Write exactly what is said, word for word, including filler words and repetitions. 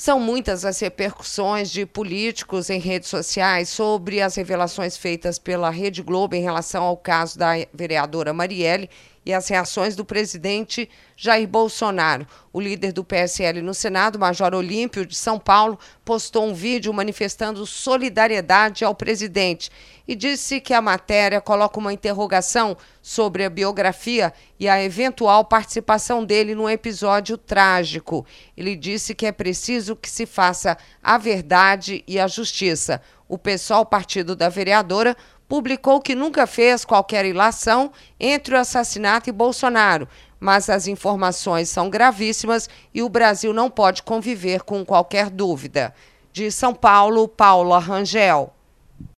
São muitas as repercussões de políticos em redes sociais sobre as revelações feitas pela Rede Globo em relação ao caso da vereadora Marielle e as reações do presidente Jair Bolsonaro. O líder do P S L no Senado, Major Olímpio, de São Paulo, postou um vídeo manifestando solidariedade ao presidente e disse que a matéria coloca uma interrogação sobre a biografia e a eventual participação dele num episódio trágico. Ele disse que é preciso que se faça a verdade e a justiça. O PSOL, partido da vereadora, publicou que nunca fez qualquer ilação entre o assassinato e Bolsonaro, mas as informações são gravíssimas e o Brasil não pode conviver com qualquer dúvida. De São Paulo, Paula Rangel.